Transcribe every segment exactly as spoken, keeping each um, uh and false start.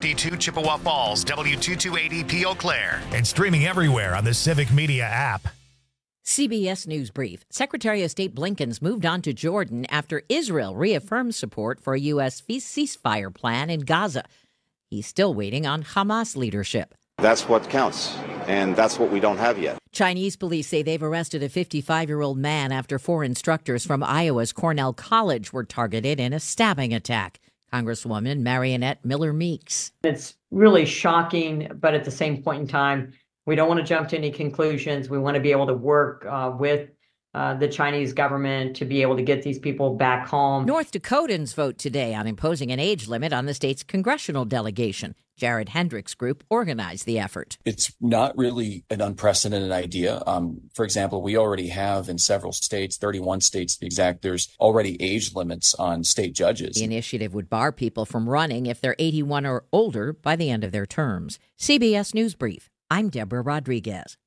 fifty-two Chippewa Falls, W two two eighty P Eau Claire, and streaming everywhere on the Civic Media app. C B S News Brief. Secretary of State Blinken's moved on to Jordan after Israel reaffirmed support for a U S ceasefire plan in Gaza. He's still waiting on Hamas leadership. That's what counts, and that's what we don't have yet. Chinese police say they've arrested a fifty-five-year-old man after four instructors from Iowa's Cornell College were targeted in a stabbing attack. Congresswoman Marionette Miller Meeks. It's really shocking, but at the same point in time, we don't want to jump to any conclusions. We want to be able to work uh, with uh, the Chinese government to be able to get these people back home. North Dakotans vote today on imposing an age limit on the state's congressional delegation. Jared Hendricks' group organized the effort. It's not really an unprecedented idea. Um, for example, we already have in several states, thirty-one states to be exact, there's already age limits on state judges. The initiative would bar people from running if they're eighty-one or older by the end of their terms. C B S News Brief. I'm Deborah Rodriguez.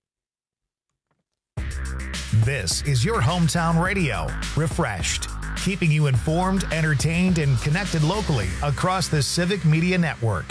This is your hometown radio, Refreshed, keeping you informed, entertained, and connected locally across the Civic Media Network.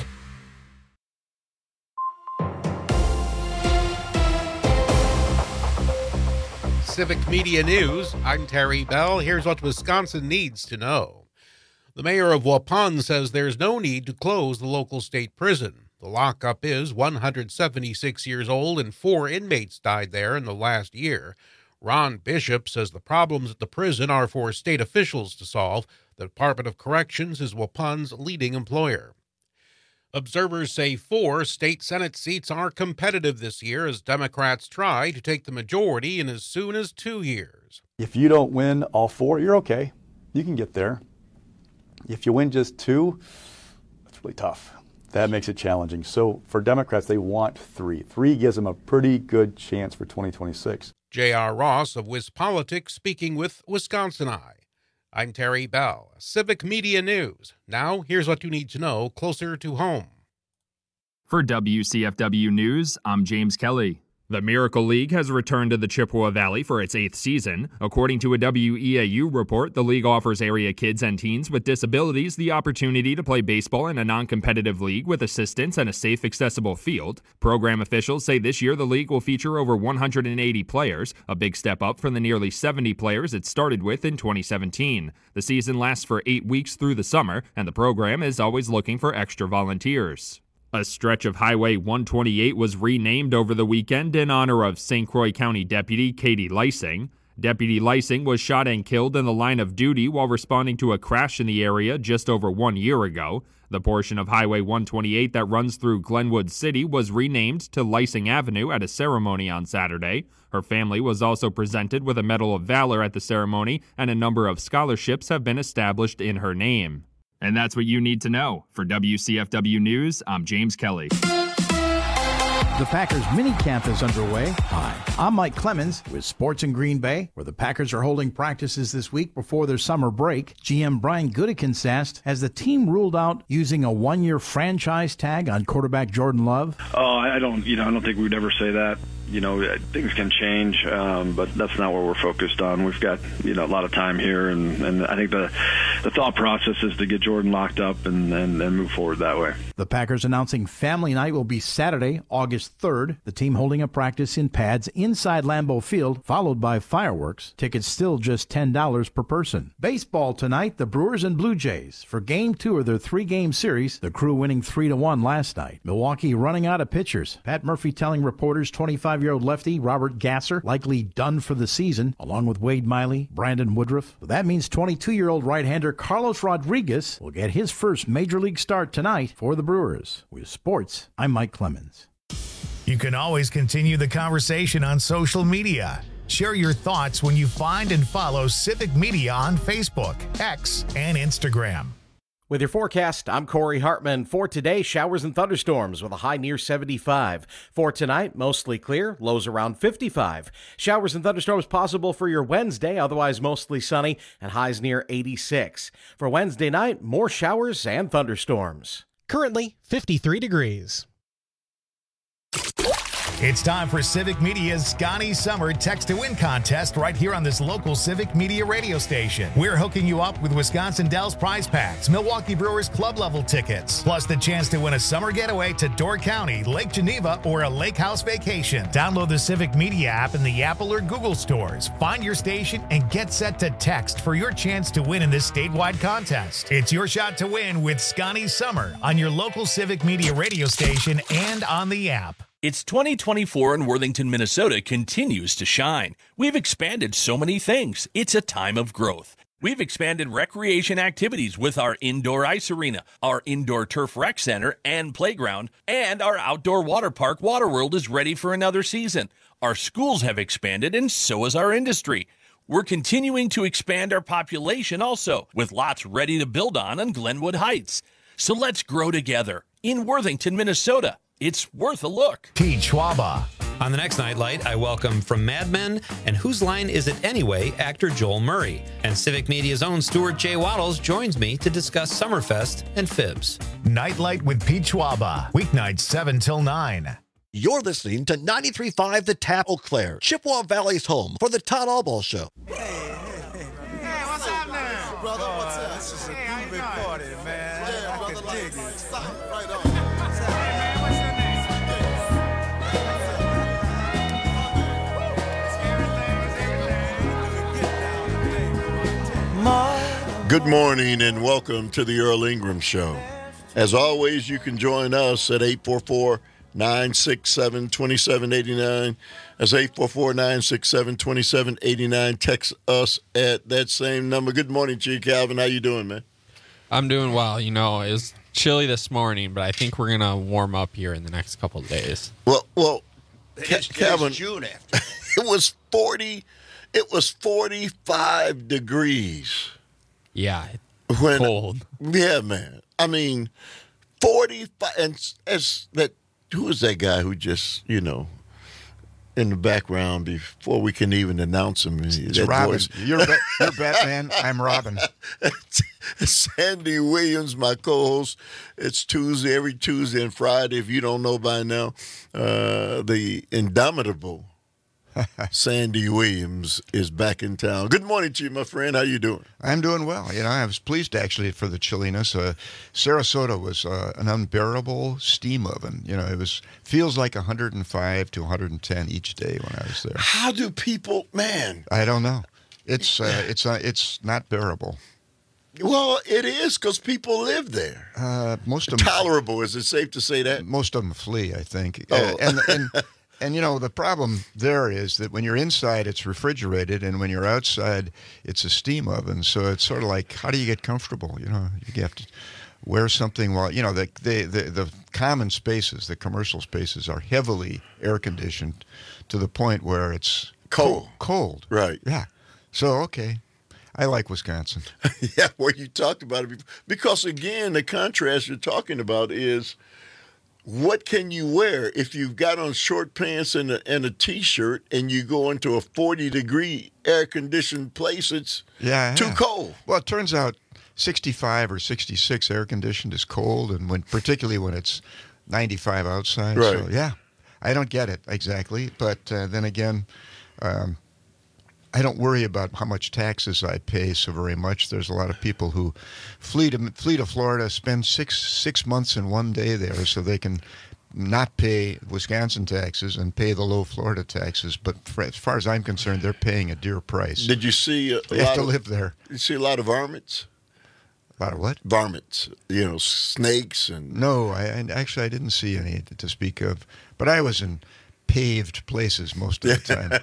Civic Media News, I'm Terry Bell. Here's what Wisconsin needs to know. The mayor of Waupun says there's no need to close the local state prison. The lockup is one hundred seventy-six years old and four inmates died there in the last year. Ron Bishop says the problems at the prison are for state officials to solve. The Department of Corrections is Waupun's leading employer. Observers say four state Senate seats are competitive this year as Democrats try to take the majority in as soon as two years. If you don't win all four, you're okay. You can get there. If you win just two, that's really tough. That makes it challenging. So for Democrats, they want three. Three gives them a pretty good chance for twenty twenty-six. J R. Ross of WisPolitics speaking with Wisconsin Eye. I'm Terry Bell, Civic Media News. Now, here's what you need to know closer to home. For W C F W News, I'm James Kelly. The Miracle League has returned to the Chippewa Valley for its eighth season. According to a W E A U report, the league offers area kids and teens with disabilities the opportunity to play baseball in a non-competitive league with assistance and a safe, accessible field. Program officials say this year the league will feature over one hundred eighty players, a big step up from the nearly seventy players it started with in twenty seventeen. The season lasts for eight weeks through the summer, and the program is always looking for extra volunteers. A stretch of Highway one twenty-eight was renamed over the weekend in honor of Saint Croix County Deputy Katie Lysing. Deputy Lysing was shot and killed in the line of duty while responding to a crash in the area just over one year ago. The portion of Highway one twenty-eight that runs through Glenwood City was renamed to Lysing Avenue at a ceremony on Saturday. Her family was also presented with a Medal of Valor at the ceremony, and a number of scholarships have been established in her name. And that's what you need to know. For W C F W News, I'm James Kelly. The Packers minicamp is underway. Hi, I'm Mike Clemens with Sports in Green Bay, where the Packers are holding practices this week before their summer break. G M Brian Gutekunst asked, has the team ruled out using a one-year franchise tag on quarterback Jordan Love? Oh, I don't, you know, I don't think we'd ever say that. You know, things can change, um, but that's not what we're focused on. We've got, you know, a lot of time here, and, and I think the the thought process is to get Jordan locked up and, and, and move forward that way. The Packers announcing family night will be Saturday, August third. The team holding a practice in pads inside Lambeau Field, followed by fireworks. Tickets still just ten dollars per person. Baseball tonight, the Brewers and Blue Jays. For game two of their three-game series, the Crew winning three to one last night. Milwaukee running out of pitchers. Pat Murphy telling reporters twenty-five-year-old lefty Robert Gasser likely done for the season, along with Wade Miley, Brandon Woodruff. That means twenty-two-year-old right-hander Carlos Rodriguez will get his first major league start tonight for the Brewers. With sports, I'm Mike Clemens. You can always continue the conversation on social media. Share your thoughts when you find and follow Civic Media on Facebook, X, and Instagram. With your forecast, I'm Corey Hartman. For today, showers and thunderstorms with a high near seventy-five. For tonight, mostly clear, lows around fifty-five. Showers and thunderstorms possible for your Wednesday, otherwise mostly sunny, and highs near eighty-six. For Wednesday night, more showers and thunderstorms. Currently, fifty-three degrees. It's time for Civic Media's Scotty Summer Text to Win contest right here on this local Civic Media radio station. We're hooking you up with Wisconsin Dells prize packs, Milwaukee Brewers club level tickets, plus the chance to win a summer getaway to Door County, Lake Geneva, or a lake house vacation. Download the Civic Media app in the Apple or Google stores. Find your station and get set to text for your chance to win in this statewide contest. It's your shot to win with Scotty Summer on your local Civic Media radio station and on the app. It's twenty twenty-four and Worthington, Minnesota continues to shine. We've expanded so many things. It's a time of growth. We've expanded recreation activities with our indoor ice arena, our indoor turf rec center and playground, and our outdoor water park Waterworld is ready for another season. Our schools have expanded and so has our industry. We're continuing to expand our population also, with lots ready to build on on Glenwood Heights. So let's grow together in Worthington, Minnesota. It's worth a look. Pete Schwaba. On the next Nightlight, I welcome from Mad Men and Whose Line Is It Anyway, actor Joel Murray. And Civic Media's own Stuart J. Waddles joins me to discuss Summerfest and Fibs. Nightlight with Pete Schwaba. Weeknights seven till nine. You're listening to ninety-three point five The Tap, Eau Claire, Chippewa Valley's home for the Todd Allball Show. Hey, hey, hey. Hey, what's up now? Brother, what's up? This is a hey, big party, man. Yeah, I brother, can dig like, it. Right on. Good morning and welcome to the Earl Ingram Show. As always, you can join us at eight four four, nine six seven, two seven eight nine. That's eight four four, nine six seven, two seven eight nine. Text us at that same number. Good morning to you, Calvin. How you doing, man? I'm doing well. You know, it was chilly this morning, but I think we're going to warm up here in the next couple of days. Well, well, it's, Calvin, it's June after. it was forty. It was forty-five degrees. Yeah, when, cold. Yeah, man. I mean, forty-five. And as that, who was that guy who just, you know, in the background before we can even announce him? It's Robin. You're, ba- you're Batman. I'm Robin. Sandy Williams, my co-host. It's Tuesday, every Tuesday and Friday. If you don't know by now, uh, the indomitable Sandy Williams is back in town. Good morning to you, my friend. How you doing? I'm doing well. You know, I was pleased actually for the chilliness. Uh, Sarasota was uh, an unbearable steam oven. You know, it was feels like one hundred five to one hundred ten each day when I was there. How do people, man? I don't know. It's uh, it's uh, it's not bearable. Well, it is because people live there. Uh, most of them tolerable. Is it safe to say that? Most of them flee, I think. Oh. Uh, and and. And, you know, the problem there is that when you're inside, it's refrigerated, and when you're outside, it's a steam oven. So it's sort of like, how do you get comfortable? You know, you have to wear something while, you know, the the, the, the common spaces, the commercial spaces are heavily air-conditioned to the point where it's cold. Cold. Right. Yeah. So, okay. I like Wisconsin. Yeah, well, you talked about it before. Because, again, the contrast you're talking about is, what can you wear if you've got on short pants and a, and a T-shirt and you go into a forty-degree air-conditioned place? It's yeah, too yeah. cold. Well, it turns out sixty-five or sixty-six air-conditioned is cold, and when particularly when it's ninety-five outside. Right. So, yeah, I don't get it exactly. But uh, then again, um, I don't worry about how much taxes I pay so very much. There's a lot of people who flee to flee to Florida, spend six six months in one day there, so they can not pay Wisconsin taxes and pay the low Florida taxes. But for, as far as I'm concerned, they're paying a dear price. Did you see a, a they lot have to of, live there? You see a lot of varmints? A lot of what? Varmints. You know, snakes and. No, I, I actually I didn't see any to speak of. But I was in paved places most of the time.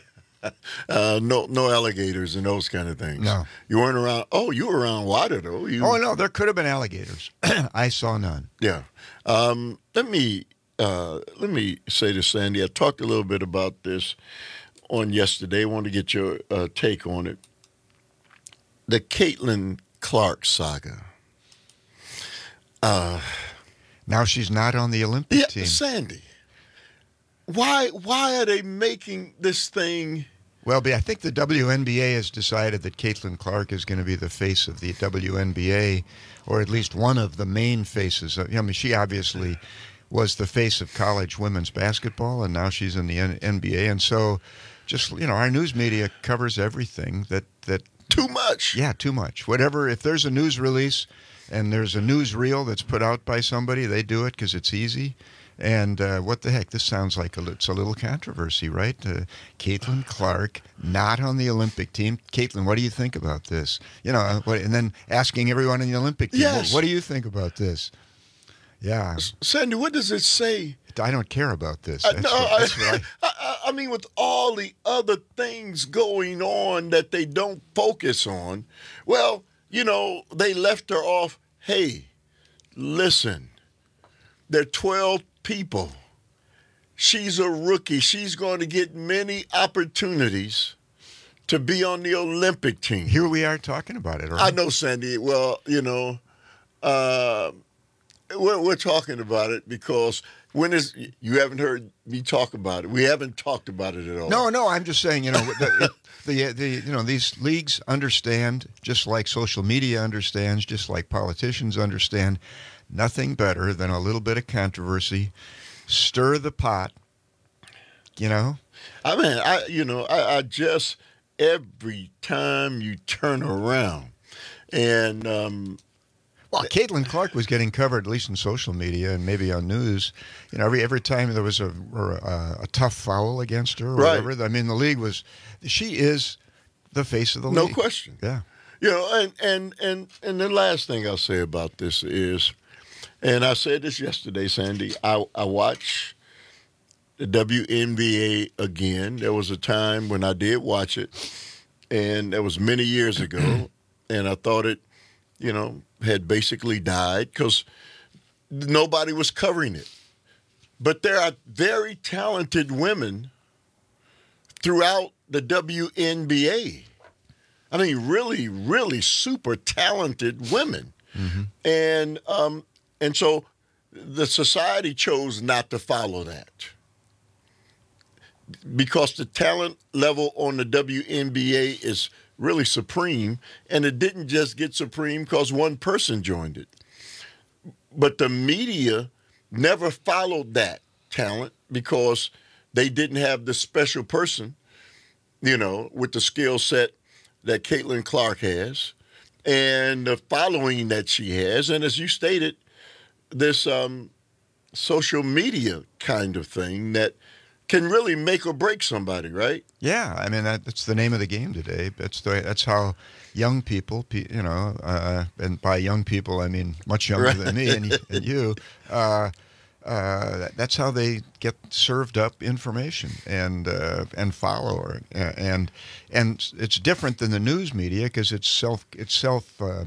Uh, no, no alligators and those kind of things. No, you weren't around. Oh, you were around water though. You... Oh no, there could have been alligators. I saw none. Yeah. Um, let me uh, let me say to Sandy. I talked a little bit about this on yesterday. I want to get your uh, take on it. The Caitlin Clark saga. Uh, now she's not on the Olympic yeah, team. Sandy. Why why are they making this thing? Well, I think the W N B A has decided that Caitlin Clark is going to be the face of the W N B A, or at least one of the main faces. I mean, she obviously was the face of college women's basketball, and now she's in the N B A. And so, just you know, our news media covers everything that that too much. Yeah, too much. Whatever. If there's a news release and there's a news reel that's put out by somebody, they do it because it's easy. And uh, what the heck? This sounds like a, it's a little controversy, right? Uh, Caitlin Clark not on the Olympic team. Caitlin, what do you think about this? You know, what, and then asking everyone in the Olympic team, yes. what, what do you think about this? Yeah, Sandy, what does it say? I don't care about this. Uh, That's no, what, that's I, what I, I, I mean, with all the other things going on that they don't focus on, well, you know, they left her off. Hey, listen, there are twelve people. She's a rookie. She's going to get many opportunities to be on the Olympic team. Here we are talking about it. Right? I know, Sandy. Well, you know, uh, we're, we're talking about it because when is you haven't heard me talk about it. We haven't talked about it at all. No, no. I'm just saying, you know, the, it, the the you know these leagues understand, just like social media understands, just like politicians understand. Nothing better than a little bit of controversy, stir the pot, you know? I mean, I you know, I, I just, every time you turn around and... Um, well, Caitlin Clark was getting covered, at least in social media and maybe on news. You know, every every time there was a or a, a tough foul against her or right. whatever. I mean, the league was... She is the face of the no league. No question. Yeah. You know, and, and, and, and the last thing I'll say about this is... And I said this yesterday, Sandy. I, I watch the W N B A again. There was a time when I did watch it, and that was many years ago, and I thought it, you know, had basically died because nobody was covering it. But there are very talented women throughout the W N B A. I mean, really, really super talented women. Mm-hmm. And, um, And so the society chose not to follow that because the talent level on the W N B A is really supreme, and it didn't just get supreme because one person joined it. But the media never followed that talent because they didn't have the special person, you know, with the skill set that Caitlin Clark has and the following that she has. And as you stated, this um, social media kind of thing that can really make or break somebody, right? Yeah, I mean that, that's the name of the game today. That's the that's how young people, you know, uh, and by young people I mean much younger right. than me and, and you. Uh, uh, that's how they get served up information and uh, and follow her. And and it's different than the news media because it's self it's self uh,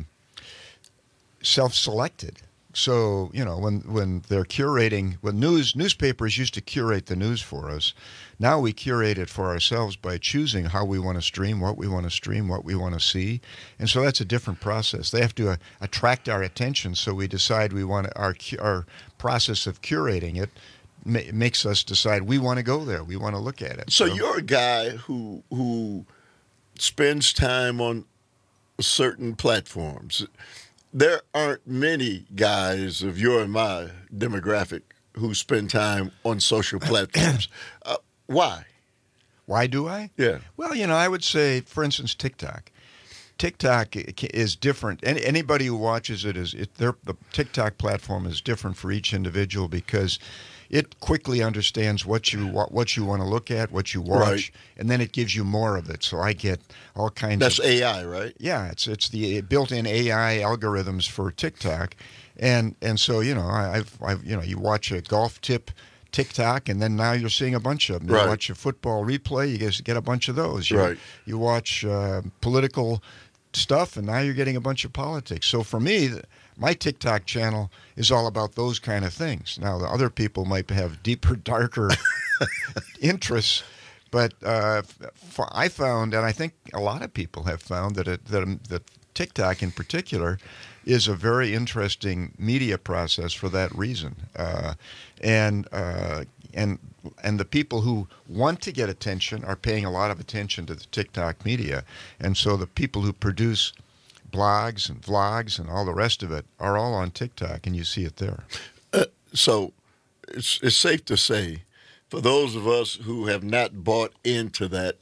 self selected. So, you know, when, when they're curating, when news newspapers used to curate the news for us, now we curate it for ourselves by choosing how we want to stream, what we want to stream, what we want to see. And so that's a different process. They have to uh, attract our attention, so we decide we want to, our our process of curating it ma- makes us decide we want to go there, we want to look at it. So, so you're a guy who who spends time on certain platforms. There aren't many guys of your and my demographic who spend time on social platforms. uh, why? Why do I? Yeah. Well, you know, I would say, for instance, TikTok. TikTok is different. Any, anybody who watches it is it, the TikTok platform is different for each individual because it quickly understands what you what you want to look at, what you watch, right. and then it gives you more of it. So I get all kinds That's of... That's A I, right? Yeah, it's it's the built-in A I algorithms for TikTok. And and so, you know, I've, I've you know, you watch a golf tip TikTok, and then now you're seeing a bunch of them. You right. watch a football replay, you guys get a bunch of those. You, right. You watch uh, political stuff, and now you're getting a bunch of politics. So for me, my TikTok channel is all about those kind of things. Now, the other people might have deeper, darker interests, but uh, for, I found, and I think a lot of people have found that it, that, that TikTok in particular is a very interesting media process for that reason. Uh, and uh, and and the people who want to get attention are paying a lot of attention to the TikTok media. And so the people who produce blogs and vlogs and all the rest of it are all on TikTok, and you see it there. Uh, so it's, it's safe to say, for those of us who have not bought into that,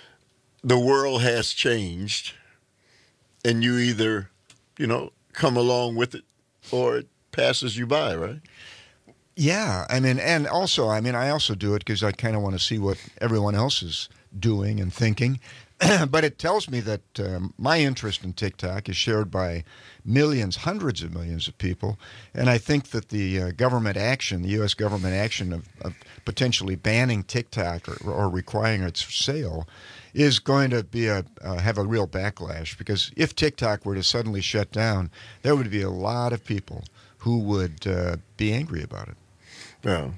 the world has changed, and you either, you know, come along with it or it passes you by, right? Yeah, I mean, and also, I mean, I also do it because I kind of want to see what everyone else is doing and thinking. But it tells me that um, my interest in TikTok is shared by millions, hundreds of millions of people. And I think that the uh, government action, the U S government action of, of potentially banning TikTok or, or requiring its sale is going to be a uh, have a real backlash. Because if TikTok were to suddenly shut down, there would be a lot of people who would uh, be angry about it. Well,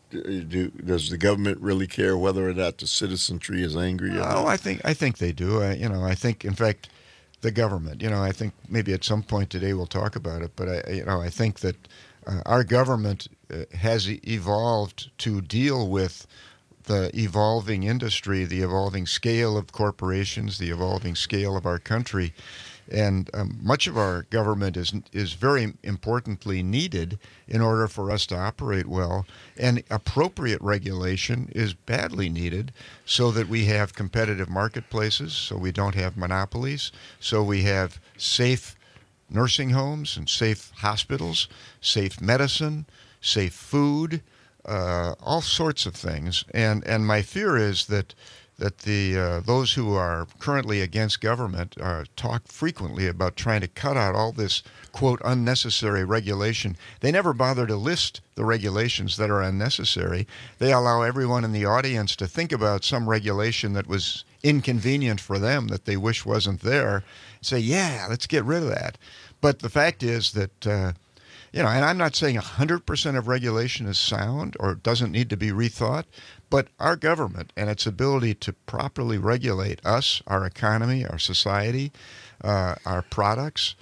do, does the government really care whether or not the citizenry is angry? Or Oh, not? I think I think they do. I, you know, I think, in fact, the government. You know, I think maybe at some point today we'll talk about it. But I, you know, I think that uh, our government uh, has e- evolved to deal with the evolving industry, the evolving scale of corporations, the evolving scale of our country. And um, much of our government is is very importantly needed in order for us to operate well. And appropriate regulation is badly needed so that we have competitive marketplaces, so we don't have monopolies, so we have safe nursing homes and safe hospitals, safe medicine, safe food, uh, all sorts of things. And and my fear is that that the uh, those who are currently against government uh, talk frequently about trying to cut out all this, quote, unnecessary regulation. They never bother to list the regulations that are unnecessary. They allow everyone in the audience to think about some regulation that was inconvenient for them that they wish wasn't there, and say, yeah, let's get rid of that. But the fact is that, uh, you know, and I'm not saying one hundred percent of regulation is sound or doesn't need to be rethought, but our government and its ability to properly regulate us, our economy, our society, uh, our products,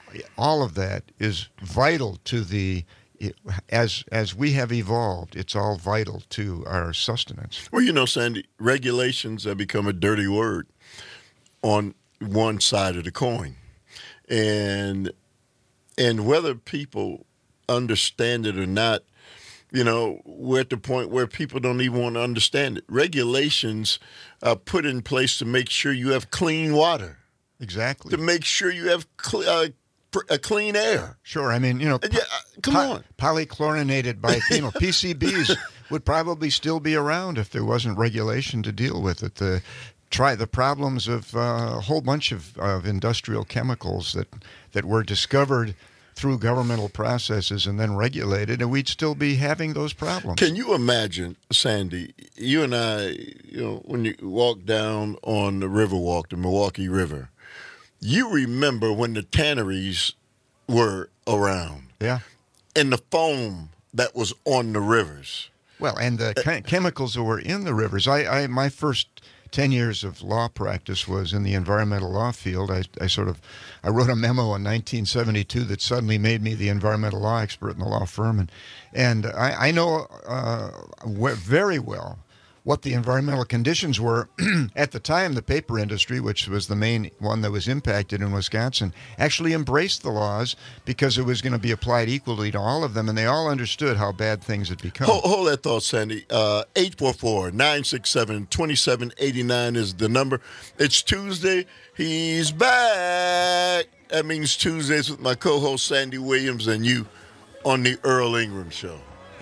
all of that is vital to the, as as we have evolved, it's all vital to our sustenance. Well, you know, Sandy, regulations have become a dirty word on one side of the coin. And and whether people understand it or not, you know, we're at the point where people don't even want to understand it. Regulations are put in place to make sure you have clean water. Exactly. To make sure you have cl- uh, pr- a clean air. Sure. I mean, you know, yeah, uh, come po- on. Polychlorinated biphenyl, P C Bs, would probably still be around if there wasn't regulation to deal with it. The try the problems of uh, a whole bunch of, of industrial chemicals that that were discovered through governmental processes and then regulated, and we'd still be having those problems. Can you imagine, Sandy, you and I, you know, when you walk down on the Riverwalk, the Milwaukee River, you remember when the tanneries were around. Yeah. And the foam that was on the rivers. Well, and the che- chemicals that were in the rivers. I, I my first ten years of law practice was in the environmental law field. I, I sort of, I wrote a memo in nineteen seventy-two that suddenly made me the environmental law expert in the law firm. And, and I, I know uh, very well what the environmental conditions were. At the time, the paper industry, which was the main one that was impacted in Wisconsin, actually embraced the laws because it was going to be applied equally to all of them, and they all understood how bad things had become. Hold, hold that thought, Sandy. Uh, eight four four, nine six seven, two seven eight nine is the number. It's Tuesday. He's back. That means Tuesdays with my co-host Sandy Williams and you on the Earl Ingram Show.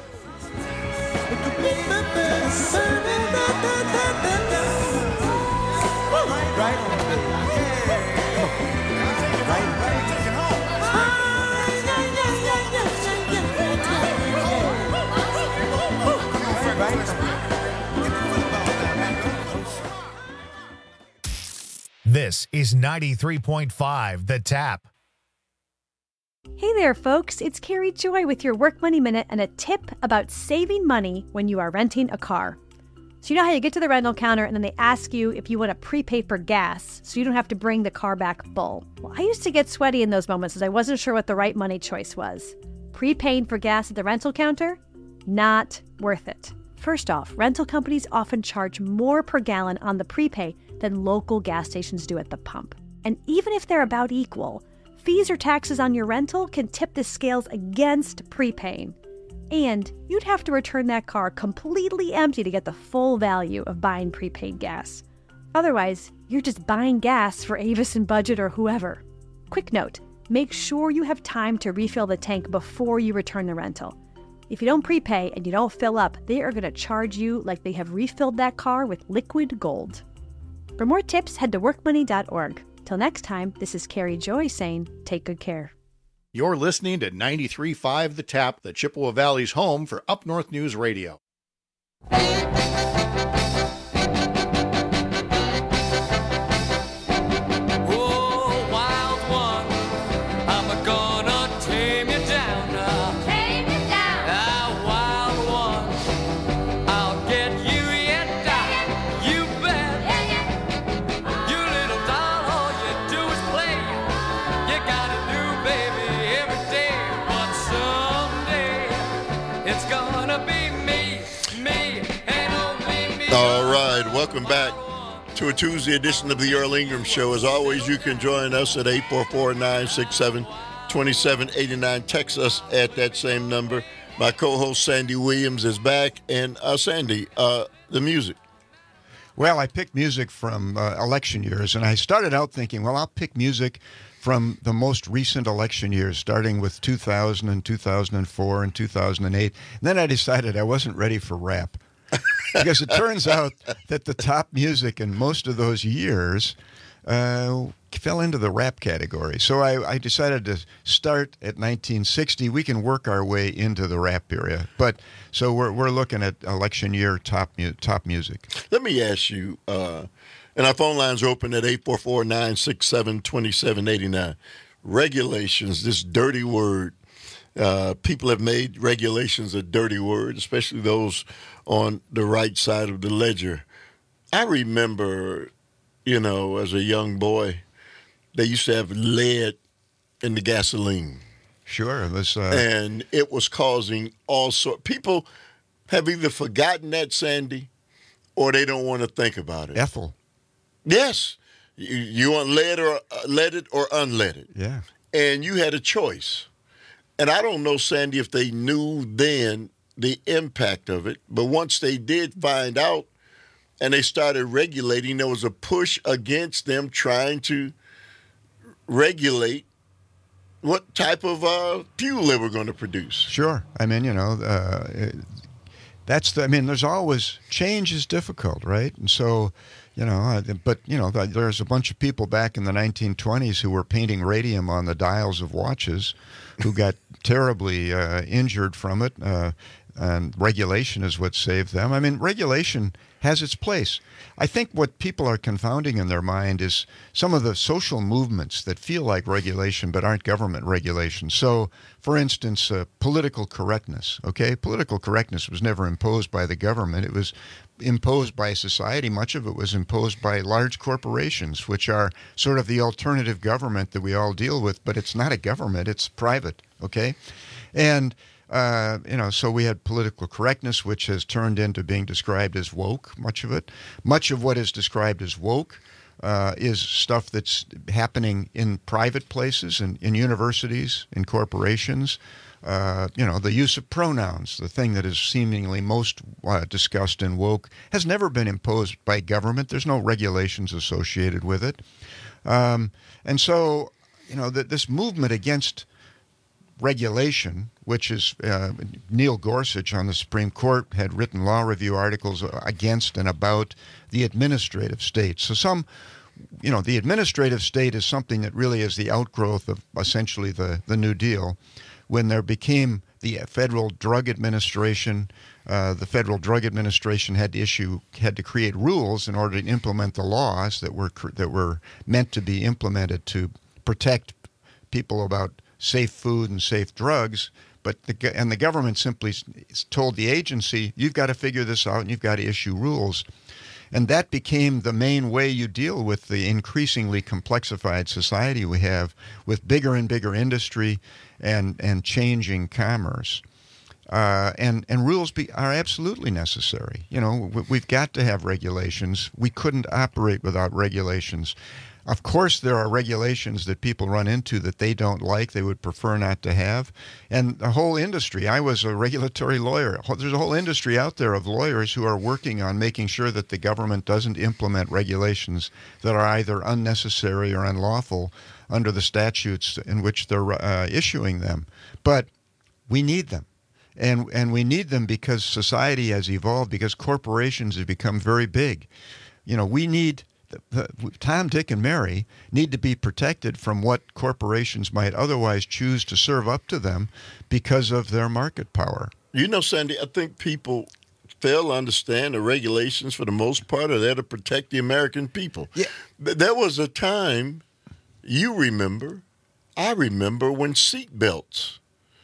This is ninety-three point five The Tap. Hey there, folks. It's Carrie Joy with your Work Money Minute and a tip about saving money when you are renting a car. So you know how you get to the rental counter and then they ask you if you want to prepay for gas so you don't have to bring the car back full. Well, I used to get sweaty in those moments as I wasn't sure what the right money choice was. Prepaying for gas at the rental counter? Not worth it. First off, rental companies often charge more per gallon on the prepay than local gas stations do at the pump. And even if they're about equal, fees or taxes on your rental can tip the scales against prepaying. And you'd have to return that car completely empty to get the full value of buying prepaid gas. Otherwise, you're just buying gas for Avis and Budget or whoever. Quick note, make sure you have time to refill the tank before you return the rental. If you don't prepay and you don't fill up, they are going to charge you like they have refilled that car with liquid gold. For more tips, head to work money dot org. Till next time, this is Carrie Joy saying, take good care. You're listening to ninety-three point five The Tap, the Chippewa Valley's home for Up North News Radio. Welcome back to a Tuesday edition of the Earl Ingram Show. As always, you can join us at eight four four, nine six seven, two seven eight nine. Text us at that same number. My co-host Sandy Williams is back. And uh, Sandy, uh, the music. Well, I picked music from uh, election years, and I started out thinking, well, I'll pick music from the most recent election years, starting with two thousand and two thousand four and two thousand eight. And then I decided I wasn't ready for rap. Because it turns out that the top music in most of those years uh, fell into the rap category. So I, I decided to start at nineteen sixty. We can work our way into the rap area. But so we're we're looking at election year top mu- top music. Let me ask you, uh, and our phone lines are open at eight four four, nine six seven, two seven eight nine. Regulations, this dirty word. Uh, people have made regulations a dirty word, especially those on the right side of the ledger. I remember, you know, as a young boy, they used to have lead in the gasoline. Sure, it was, uh... and it was causing all sorts. People have either forgotten that, Sandy, or they don't want to think about it. Ethyl. Yes, you, you want lead or uh, leaded or unleaded. Yeah, and you had a choice. And I don't know, Sandy, if they knew then the impact of it. But once they did find out and they started regulating, there was a push against them trying to regulate what type of uh, fuel they were going to produce. Sure. I mean, you know, uh, that's the, I mean, there's always, change is difficult, right? And so, you know, but, you know, there's a bunch of people back in the nineteen twenties who were painting radium on the dials of watches who got terribly uh, injured from it. Uh, and regulation is what saved them. I mean, regulation has its place. I think what people are confounding in their mind is some of the social movements that feel like regulation but aren't government regulation. So, for instance, uh, political correctness, okay? Political correctness was never imposed by the government. It was imposed by society. Much of it was imposed by large corporations, which are sort of the alternative government that we all deal with, but it's not a government, it's private, okay? And Uh, you know, so we had political correctness, which has turned into being described as woke, much of it. Much of what is described as woke uh, is stuff that's happening in private places, in, in universities, in corporations. Uh, you know, the use of pronouns, the thing that is seemingly most uh, discussed in woke, has never been imposed by government. There's no regulations associated with it. Um, and so, you know, that this movement against regulation, which is uh, Neil Gorsuch on the Supreme Court had written law review articles against and about the administrative state. So some, you know, the administrative state is something that really is the outgrowth of essentially the, the New Deal. When there became the Federal Drug Administration, uh, the Federal Drug Administration had to issue, had to create rules in order to implement the laws that were that were meant to be implemented to protect people about safe food and safe drugs, but the, and the government simply told the agency, you've got to figure this out and you've got to issue rules. And that became the main way you deal with the increasingly complexified society we have with bigger and bigger industry and, and changing commerce. Uh, and, and rules be, are absolutely necessary. You know, we, we've got to have regulations. We couldn't operate without regulations. Of course, there are regulations that people run into that they don't like, they would prefer not to have. And the whole industry, I was a regulatory lawyer. There's a whole industry out there of lawyers who are working on making sure that the government doesn't implement regulations that are either unnecessary or unlawful under the statutes in which they're uh, issuing them. But we need them. And, and we need them because society has evolved, because corporations have become very big. You know, we need... The, the, Tom, Dick, and Mary need to be protected from what corporations might otherwise choose to serve up to them because of their market power. You know, Sandy, I think people fail to understand the regulations for the most part are there to protect the American people. Yeah. There was a time, you remember, I remember, when seatbelts.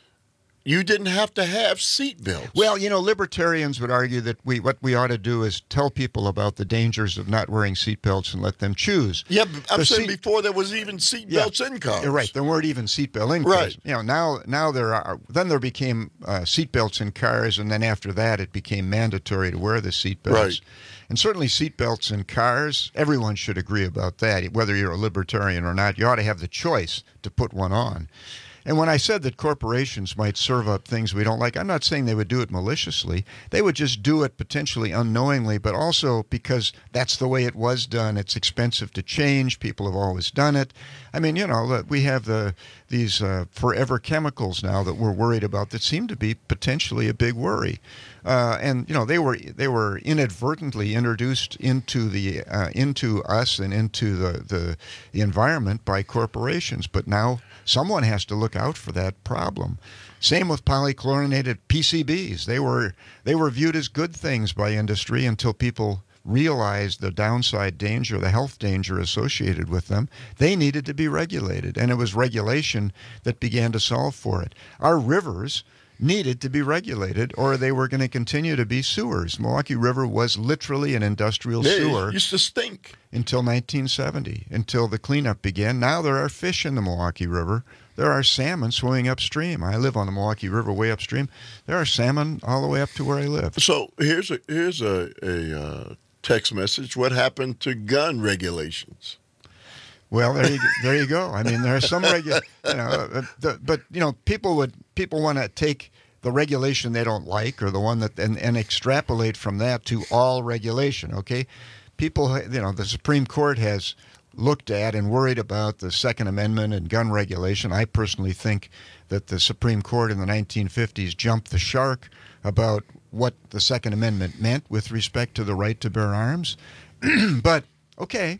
You didn't have to have seatbelts. Well, you know, libertarians would argue that we what we ought to do is tell people about the dangers of not wearing seatbelts and let them choose. Yeah, but I'm The saying seat- before there was even seatbelts in cars. You're right. There weren't even seatbelt in cars. Right. You know, now now there are. Then there became uh, seatbelts in cars, and then after that, it became mandatory to wear the seatbelts. Right. And certainly seatbelts in cars, everyone should agree about that. Whether you're a libertarian or not, you ought to have the choice to put one on. And when I said that corporations might serve up things we don't like, I'm not saying they would do it maliciously. They would just do it potentially unknowingly, but also because that's the way it was done. It's expensive to change. People have always done it. I mean, you know, we have the these uh, forever chemicals now that we're worried about that seem to be potentially a big worry. Uh, and you know, they were they were inadvertently introduced into the uh, into us and into the, the the environment by corporations, but now someone has to look out for that problem. Same with polychlorinated P C Bs. They were they were viewed as good things by industry until people realized the downside danger, the health danger associated with them. They needed to be regulated, and it was regulation that began to solve for it. Our rivers needed to be regulated, or they were going to continue to be sewers. Milwaukee River was literally an industrial They sewer. used to stink. Until nineteen seventy, until the cleanup began. Now there are fish in the Milwaukee River. There are salmon swimming upstream. I live on the Milwaukee River way upstream. There are salmon all the way up to where I live. So here's a here's a, a uh, text message. What happened to gun regulations? Well, there you there you go. I mean, there are some regu- you know, uh, the, but you know, people would people want to take the regulation they don't like, or the one that and, and extrapolate from that to all regulation. Okay, people, you know, the Supreme Court has looked at and worried about the Second Amendment and gun regulation. I personally think that the Supreme Court in the nineteen fifties jumped the shark about what the Second Amendment meant with respect to the right to bear arms. But okay.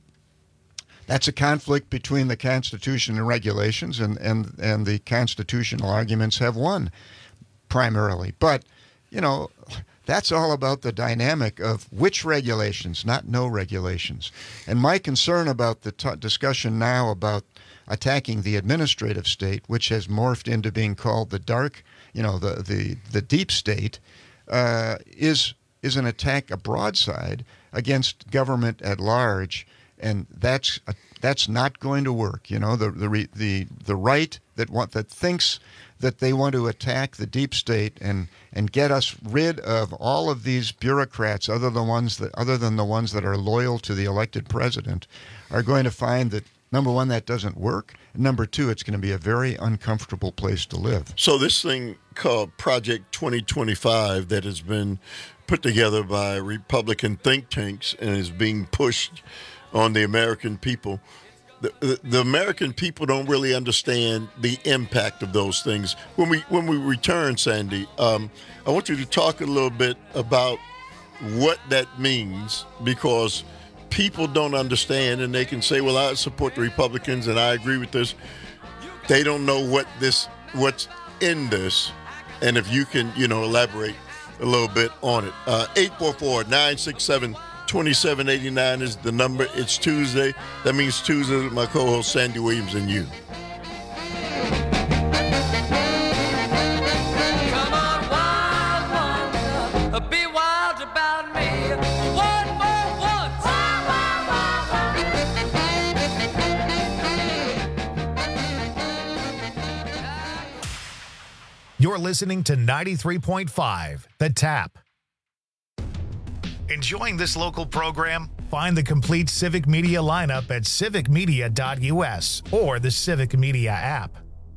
That's a conflict between the Constitution and regulations, and, and, and the constitutional arguments have won primarily. But, you know, that's all about the dynamic of which regulations, not no regulations. And my concern about the t- discussion now about attacking the administrative state, which has morphed into being called the dark, you know, the, the, the deep state, uh, is, is an attack, a broadside, against government at large. And that's uh, that's not going to work. You know, the the the the right that want that thinks that they want to attack the deep state and and get us rid of all of these bureaucrats, other than ones that other than the ones that are loyal to the elected president, are going to find that, number one, that doesn't work. And number two, it's going to be a very uncomfortable place to live. So this thing called Project twenty twenty-five that has been put together by Republican think tanks and is being pushed on the American people. The, the, the American people don't really understand the impact of those things. When we when we return, Sandy, um, I want you to talk a little bit about what that means, because people don't understand, and they can say, well, I support the Republicans and I agree with this. They don't know what this what's in this, and if you can, you know, elaborate a little bit on it. Uh, eight four four, nine six seven, two seven eight nine is the number. It's Tuesday. That means Tuesday with my co-host Sandy Williams and you. Come on, wild one, be wild about me. One more once. You're listening to ninety-three point five, The Tap. Enjoying this local program? Find the complete Civic Media lineup at civic media dot u s or the Civic Media app.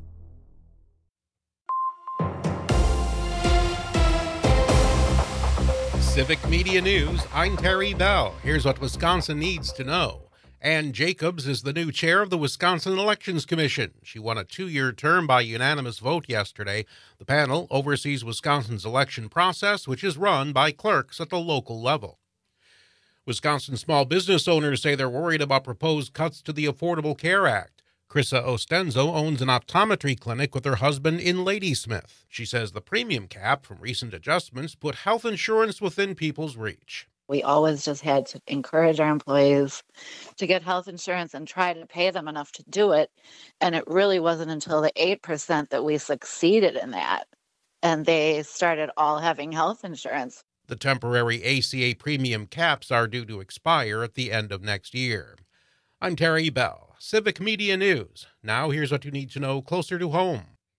Civic Media News, I'm Terry Bell. Here's what Wisconsin needs to know. Ann Jacobs is the new chair of the Wisconsin Elections Commission. She won a two-year term by unanimous vote yesterday. The panel oversees Wisconsin's election process, which is run by clerks at the local level. Wisconsin small business owners say they're worried about proposed cuts to the Affordable Care Act. Krissa Ostenzo owns an optometry clinic with her husband in Ladysmith. She says the premium cap from recent adjustments put health insurance within people's reach. We always just had to encourage our employees to get health insurance and try to pay them enough to do it. And it really wasn't until the eight percent that we succeeded in that. And they started all having health insurance. The temporary A C A premium caps are due to expire at the end of next year. I'm Terry Bell, Civic Media News. Now here's what you need to know closer to home.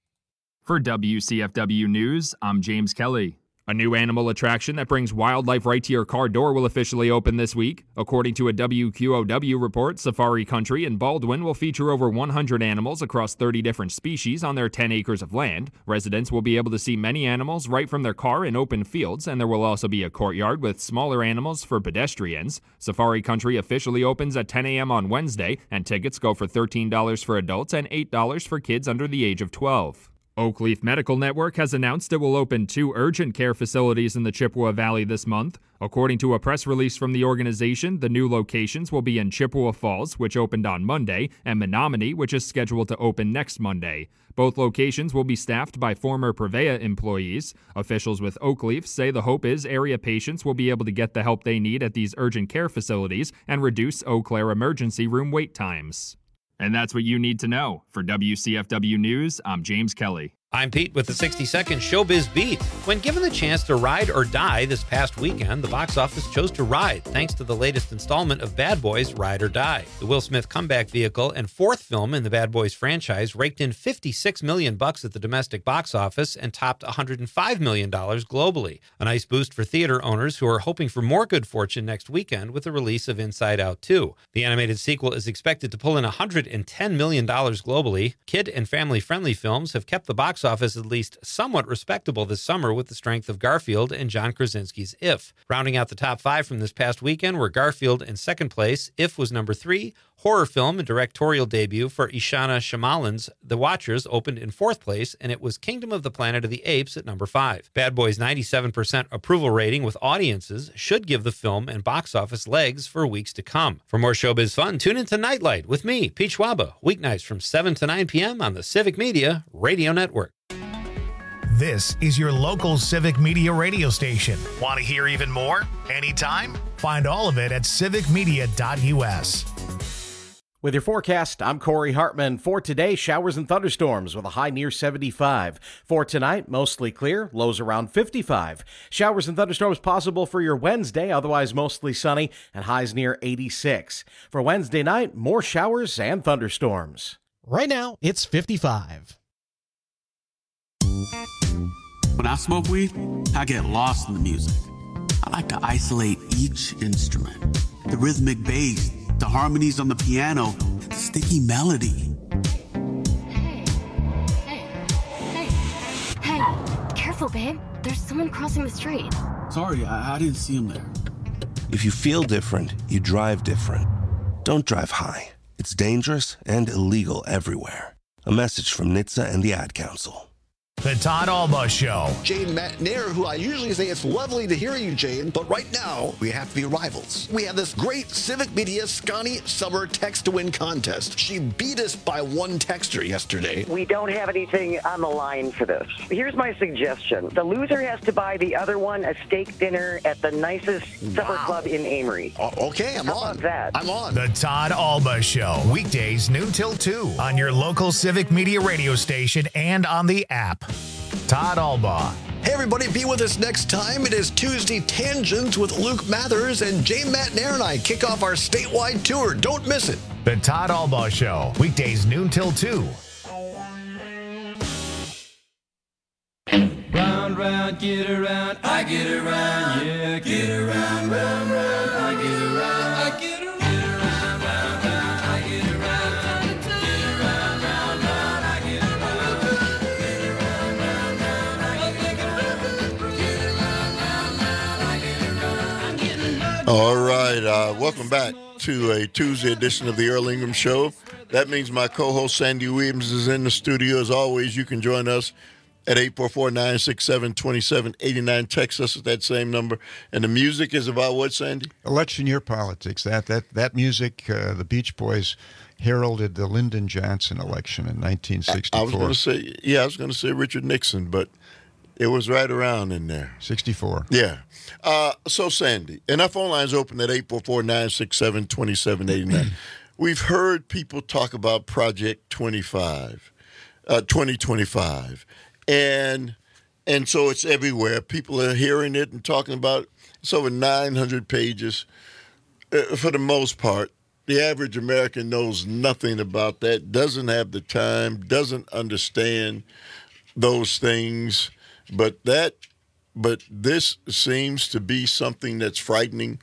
For W C F W News, I'm James Kelly. A new animal attraction that brings wildlife right to your car door will officially open this week. According to a W Q O W report, Safari Country in Baldwin will feature over one hundred animals across thirty different species on their ten acres of land. Residents will be able to see many animals right from their car in open fields, and there will also be a courtyard with smaller animals for pedestrians. Safari Country officially opens at ten a.m. on Wednesday, and tickets go for thirteen dollars for adults and eight dollars for kids under the age of twelve. Oakleaf Medical Network has announced it will open two urgent care facilities in the Chippewa Valley this month. According to a press release from the organization, the new locations will be in Chippewa Falls, which opened on Monday, and Menominee, which is scheduled to open next Monday. Both locations will be staffed by former Prevea employees. Officials with Oakleaf say the hope is area patients will be able to get the help they need at these urgent care facilities and reduce Eau Claire emergency room wait times. And that's what you need to know. For W C F W News, I'm James Kelly. I'm Pete with the sixty second Showbiz Beat. When given the chance to ride or die this past weekend, the box office chose to ride, thanks to the latest installment of Bad Boys Ride or Die. The Will Smith comeback vehicle and fourth film in the Bad Boys franchise raked in fifty-six million bucks at the domestic box office and topped one hundred five million dollars globally. A nice boost for theater owners who are hoping for more good fortune next weekend with the release of Inside Out two. The animated sequel is expected to pull in one hundred ten million dollars globally. Kid and family-friendly films have kept the box office at least somewhat respectable this summer with the strength of Garfield and John Krasinski's If. Rounding out the top five from this past weekend were Garfield in second place, If was number three, horror film and directorial debut for Ishana Shyamalan's The Watchers opened in fourth place, and it was Kingdom of the Planet of the Apes at number five. Bad Boys' ninety-seven percent approval rating with audiences should give the film and box office legs for weeks to come. For more showbiz fun, tune into Nightlight with me, Pete Schwaba, weeknights from seven to nine p.m. on the Civic Media Radio Network. This is your local Civic Media radio station. Want to hear even more? Anytime? Find all of it at civic media dot u s. With your forecast, I'm Corey Hartman. For today, showers and thunderstorms with a high near seventy-five. For tonight, mostly clear, lows around fifty-five. Showers and thunderstorms possible for your Wednesday, otherwise mostly sunny, and highs near eighty-six. For Wednesday night, more showers and thunderstorms. Right now, it's fifty-five. When I smoke weed, I get lost in the music. I like to isolate each instrument. The rhythmic bass, the harmonies on the piano, the sticky melody. Hey, hey, hey, hey, careful, babe. There's someone crossing the street. Sorry, I, I didn't see him there. If you feel different, you drive different. Don't drive high. It's dangerous and illegal everywhere. A message from N H T S A and the Ad Council. The Todd Alba Show. Jane McNair, who I usually say it's lovely to hear you, Jane, but right now we have to be rivals. We have this great Civic Media Scotty Summer Text to Win contest. She beat us by one texter yesterday. We don't have anything on the line for this. Here's my suggestion. The loser has to buy the other one a steak dinner at the nicest supper wow. club in Amory. Uh, okay, I'm How on. About that? I'm on. The Todd Alba Show. Weekdays noon till two on your local Civic Media radio station and on the app. Todd Alba. Hey everybody, be with us next time. It is Tuesday Tangents with Luke Mathers, and Jane McNair and I kick off our statewide tour. Don't miss it. The Todd Alba Show. Weekdays noon till two. Round, round, get around, I get around, yeah, get around, round, round, I get around, I All right. Uh, welcome back to a Tuesday edition of the Earl Ingram Show. That means my co-host Sandy Williams is in the studio. As always, you can join us at eight four four, nine six seven, two seven eight nine. Text us at that same number. And the music is about what, Sandy? Election year politics. That that that music, uh, the Beach Boys heralded the Lyndon Johnson election in nineteen sixty-four. I, I was going to say, yeah, I was going to say Richard Nixon, but it was right around in there. sixty-four. Yeah. Uh, so, Sandy, and our phone line's open at eight four four, nine six seven, two seven eight nine. We've heard people talk about Project twenty-five, uh, twenty twenty-five. And and so it's everywhere. People are hearing it and talking about it. It's over nine hundred pages. Uh, for the most part, the average American knows nothing about that, doesn't have the time, doesn't understand those things. But that, but this seems to be something that's frightening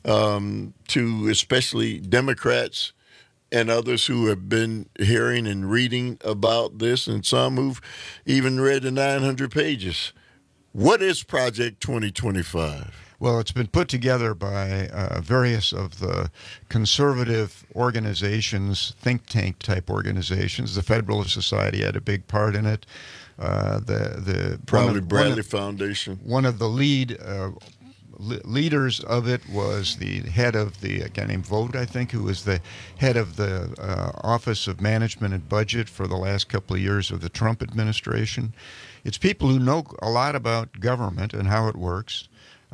um, to especially Democrats and others who have been hearing and reading about this, and some who've even read the nine hundred pages. What is Project twenty twenty-five? Well, it's been put together by uh, various of the conservative organizations, think tank type organizations. The Federalist Society had a big part in it. Uh, the the Probably of, Bradley of, Foundation. One of the lead uh, leaders of it was the head of the, a guy named Vogt, I think, who was the head of the uh, Office of Management and Budget for the last couple of years of the Trump administration. It's people who know a lot about government and how it works,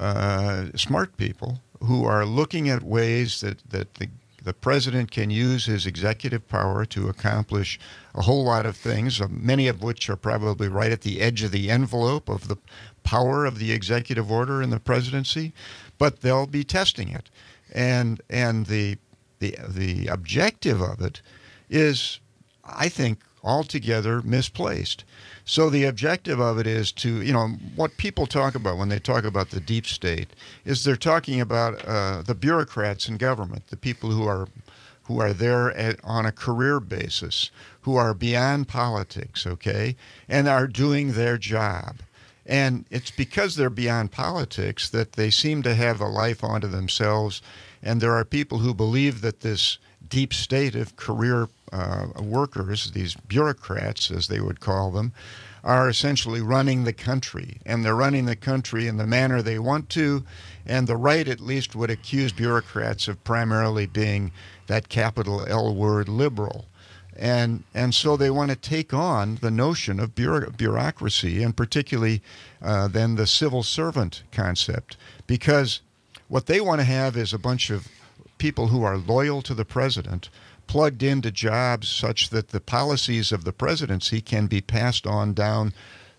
uh, smart people who are looking at ways that, that the The president can use his executive power to accomplish a whole lot of things, many of which are probably right at the edge of the envelope of the power of the executive order in the presidency, but they'll be testing it. And and the the the objective of it is, I think, altogether misplaced. So the objective of it is to, you know, what people talk about when they talk about the deep state is they're talking about uh, the bureaucrats in government, the people who are who are there at, on a career basis, who are beyond politics, okay, and are doing their job. And it's because they're beyond politics that they seem to have a life unto themselves. And there are people who believe that this deep state of career uh, workers, these bureaucrats, as they would call them, are essentially running the country. And they're running the country in the manner they want to. And the right, at least, would accuse bureaucrats of primarily being that capital L word, liberal. And and so they want to take on the notion of bureau- bureaucracy, and particularly uh, then the civil servant concept, because what they want to have is a bunch of people who are loyal to the president, plugged into jobs such that the policies of the presidency can be passed on down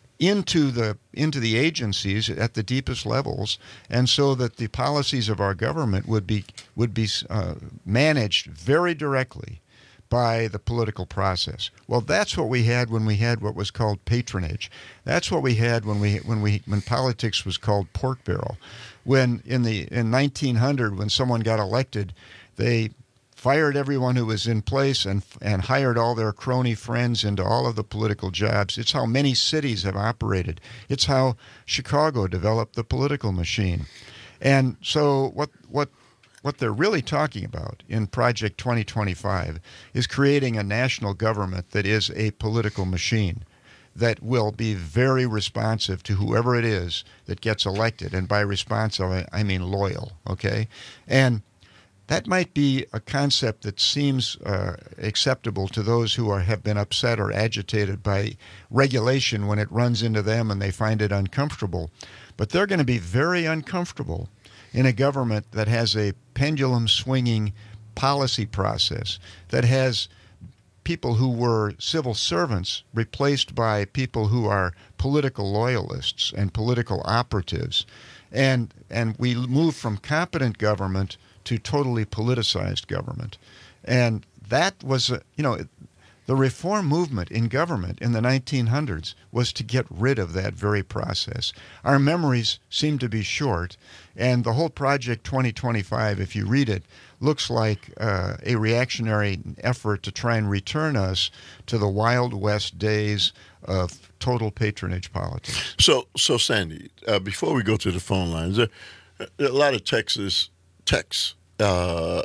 into the into the agencies at the deepest levels, and so that the policies of our government would be would be uh, managed very directly by the political process. Well, that's what we had when we had what was called patronage. That's what we had when we when we when politics was called pork barrel. When in the in nineteen hundred, when someone got elected, they fired everyone who was in place and and hired all their crony friends into all of the political jobs. It's how many cities have operated. It's how Chicago developed the political machine. And so what what What they're really talking about in Project twenty twenty-five is creating a national government that is a political machine that will be very responsive to whoever it is that gets elected. And by responsive, I mean loyal, okay? And that might be a concept that seems uh, acceptable to those who are, have been upset or agitated by regulation when it runs into them and they find it uncomfortable. But they're going to be very uncomfortable in a government that has a pendulum-swinging policy process, that has people who were civil servants replaced by people who are political loyalists and political operatives. And, and we move from competent government to totally politicized government. And that was, a, you know, the reform movement in government in the nineteen hundreds was to get rid of that very process. Our memories seem to be short, and the whole Project twenty twenty-five, if you read it, looks like uh, a reactionary effort to try and return us to the Wild West days of total patronage politics. So, so Sandy, uh, before we go to the phone lines, there, a lot of Texas texts, uh,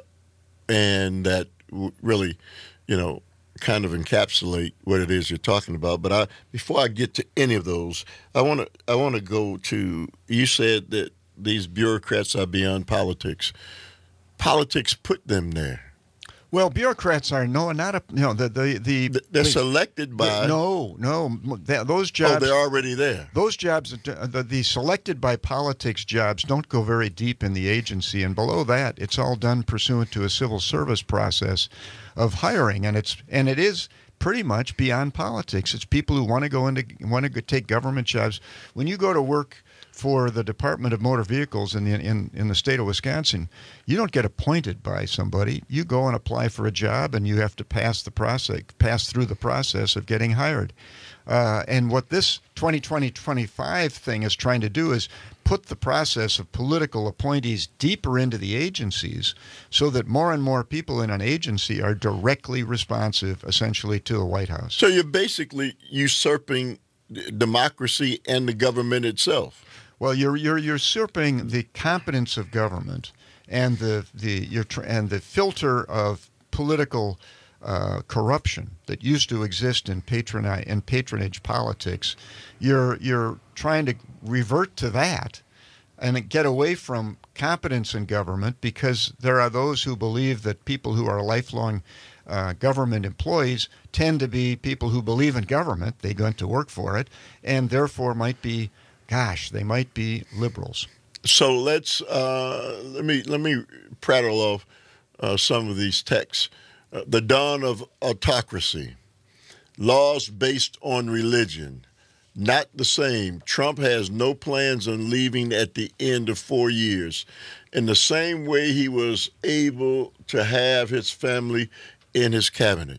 and that w- really, you know, kind of encapsulate what it is you're talking about. But I, before I get to any of those, I want to I want to go to, you said that these bureaucrats are beyond politics. Politics put them there. Well, bureaucrats are no, not a you know the the, the they're the, selected by no no they, those jobs. Oh, they're already there. Those jobs, the, the selected by politics jobs, don't go very deep in the agency, and below that, it's all done pursuant to a civil service process of hiring, and it's and it is pretty much beyond politics. It's people who want to go into want to take government jobs. When you go to work for the Department of Motor Vehicles in the in, in the state of Wisconsin, you don't get appointed by somebody. You go and apply for a job, and you have to pass the process, pass through the process of getting hired. Uh, and what this twenty twenty twenty-five thing is trying to do is put the process of political appointees deeper into the agencies so that more and more people in an agency are directly responsive, essentially, to the White House. So you're basically usurping democracy and the government itself. Well, you're you're usurping the competence of government and the the you're tr- and the filter of political uh, corruption that used to exist in patroni- in patronage politics. You're you're trying to revert to that and get away from competence in government, because there are those who believe that people who are lifelong uh, government employees tend to be people who believe in government. They go to work for it, and therefore might be. Gosh, they might be liberals. So let's uh, let me let me prattle off uh, some of these texts. Uh, the dawn of autocracy, laws based on religion, not the same. Trump has no plans on leaving at the end of four years. In the same way he was able to have his family in his cabinet.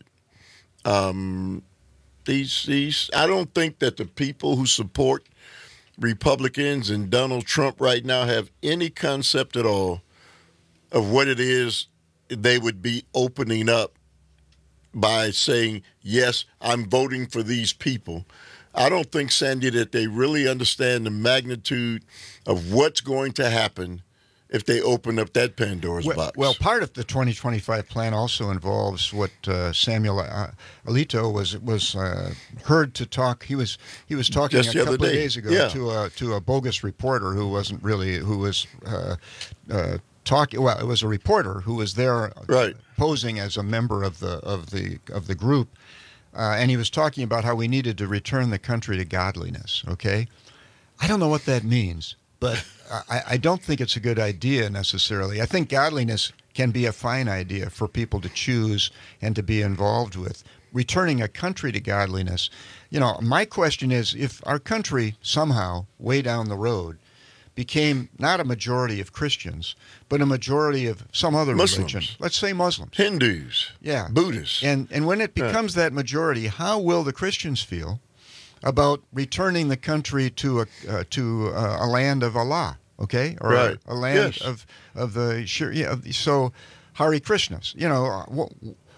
Um, these these I don't think that the people who support Republicans and Donald Trump right now have any concept at all of what it is they would be opening up by saying, yes, I'm voting for these people. I don't think, Sandy, that they really understand the magnitude of what's going to happen if they open up that Pandora's well, box. Well, part of the twenty twenty-five plan also involves what uh, Samuel uh, Alito was was uh, heard to talk. He was he was talking Just a couple day. of days ago yeah. to a to a bogus reporter who wasn't really who was uh, uh, talking. Well, it was a reporter who was there right. posing as a member of the of the of the group, uh, and he was talking about how we needed to return the country to godliness. Okay, I don't know what that means. But I, I don't think it's a good idea necessarily. I think godliness can be a fine idea for people to choose and to be involved with. Returning a country to godliness, you know, my question is, if our country somehow, way down the road, became not a majority of Christians, but a majority of some other Muslims. religion, let's say Muslims. Hindus. Yeah. Buddhists. And, and when it becomes yeah. that majority, how will the Christians feel about returning the country to a uh, to uh, a land of Allah, okay, or right. a, a land yes. of of the yeah. So, Hare Krishnas, you know, what,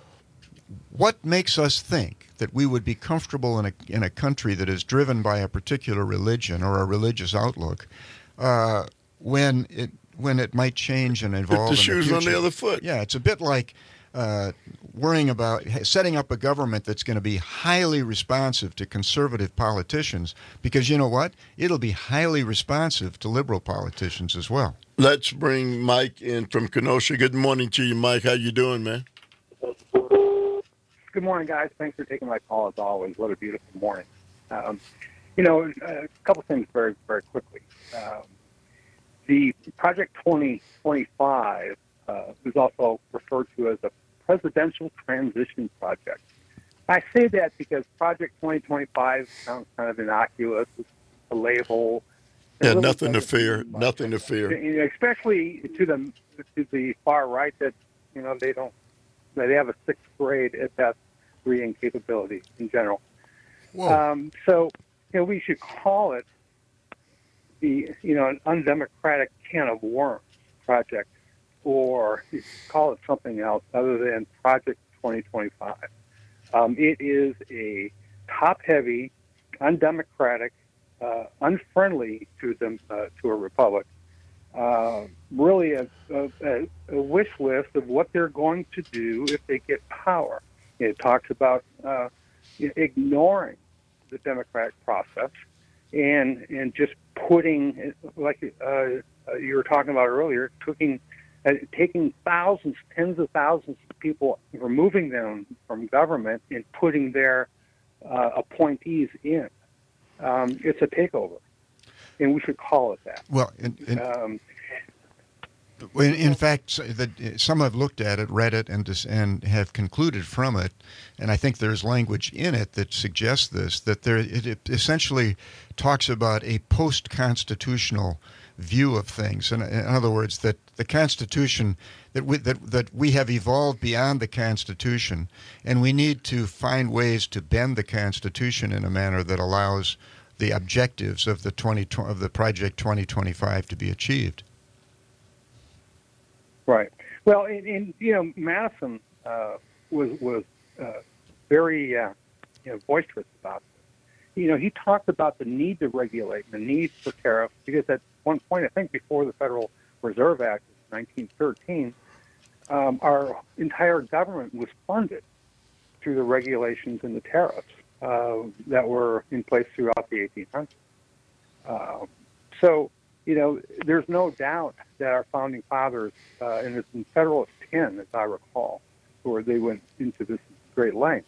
what makes us think that we would be comfortable in a in a country that is driven by a particular religion or a religious outlook, uh, when it when it might change and evolve? Put the shoes in the on the other foot. Yeah, it's a bit like. Uh, worrying about setting up a government that's going to be highly responsive to conservative politicians, because you know what? It'll be highly responsive to liberal politicians as well. Let's bring Mike in from Kenosha. Good morning to you, Mike. How you doing, man? Good morning, guys. Thanks for taking my call, as always. What a beautiful morning. Um, you know, a couple things very, very quickly. Um, the Project twenty twenty-five Uh, is also referred to as a presidential transition project. I say that because Project twenty twenty-five sounds kind of innocuous. It's a label. Yeah, nothing to fear. Nothing to fear. Especially to the to the far right, that you know they don't they have a sixth grade at best reading capability in general. Um, so you know we should call it the you know an undemocratic can of worms project. Or call it something else other than Project twenty twenty-five. Um, it is a top-heavy, undemocratic, uh, unfriendly to them uh, to a republic, uh, really a, a, a wish list of what they're going to do if they get power. It talks about uh, ignoring the democratic process and and just putting, like uh, you were talking about earlier, taking, uh, taking thousands, tens of thousands of people, removing them from government and putting their uh, appointees in. Um, it's a takeover, and we should call it that. Well, in, in, um, in, in fact, the, some have looked at it, read it, and dis, and have concluded from it, and I think there's language in it that suggests this, that there it, it essentially talks about a post-constitutional view of things. In, in other words, that the Constitution, that we, that, that we have evolved beyond the Constitution, and we need to find ways to bend the Constitution in a manner that allows the objectives of the twenty of the Project twenty twenty-five to be achieved. Right. Well, and, and you know, Madison uh, was was uh, very uh, you know boisterous about this. You know, he talked about the need to regulate, the need for tariffs, because at one point, I think before the Federal Reserve Act of nineteen thirteen, um, our entire government was funded through the regulations and the tariffs uh, that were in place throughout the eighteen hundreds. Uh, so, you know, there's no doubt that our founding fathers, uh, and it's in Federalist ten, as I recall, where they went into this great length,